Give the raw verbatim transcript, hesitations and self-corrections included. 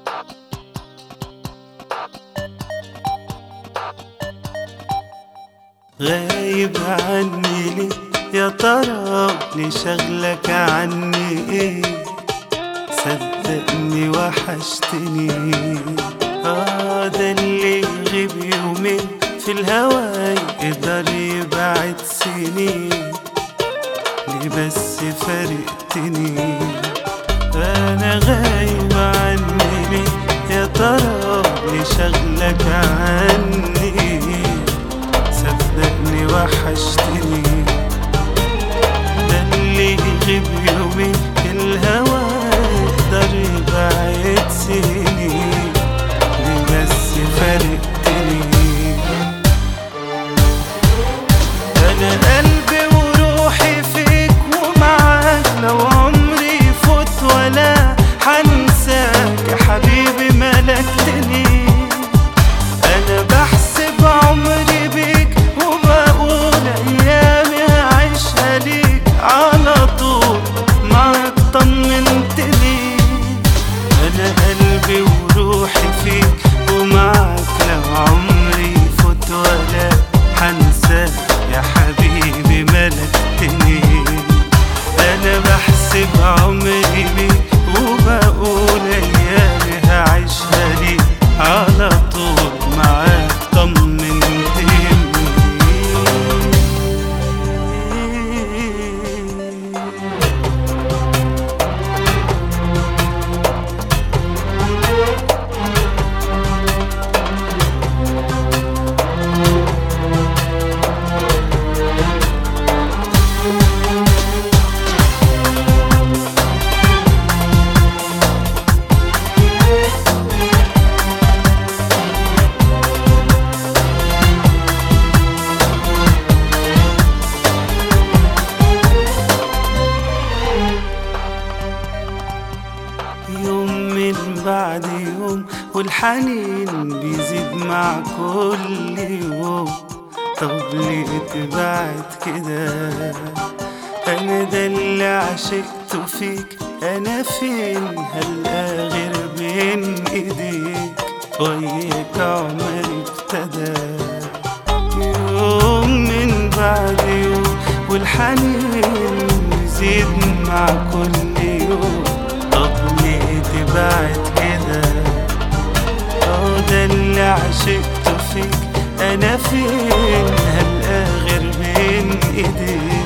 غايب عني ليه يا ترى؟ ليه شغلك عني ايه؟ صدقني وحشتني. اه ده اللي يغيب يومين في الهوا يقدر يبعد سنين. ليه بس فارقتني؟ انا غايب عني ليه يا ترى؟ ليه شغلك عني؟ صدقني وحشتني. ده اللي يغيب يومين في الهوا يقدر يبعد سنين. ليه بس فارقتني؟ انا قلبي وروحي فيك ومعاك، لو عمري يفوت ولا حنساك يا حبيبي ملكتني. انا بحسب عمري بيك وبقول ايامي هعيشها ليك على طول معاك طمنتني. انا قلبي وروحي فيك ومعاك، لو عمري يفوت ولا حنساك يا حبيبي ملكتني. انا بحسب عمري بيك وبقول ايامي هعيشها ليك على طول معاك طمنتني. يوم من بعد يوم والحنين بيزيد مع كل يوم. طب ليه تبعد كده؟ انا ده اللي عشقته فيك، انا فين هلقى غير بين ايديك؟ وياك عمري ابتدى. يوم من بعد يوم والحنين بيزيد مع كل يوم. طب ليه تبعد كده؟ اه ده اللي عشقته فيك، انا فين هلقى غير بين ايديك؟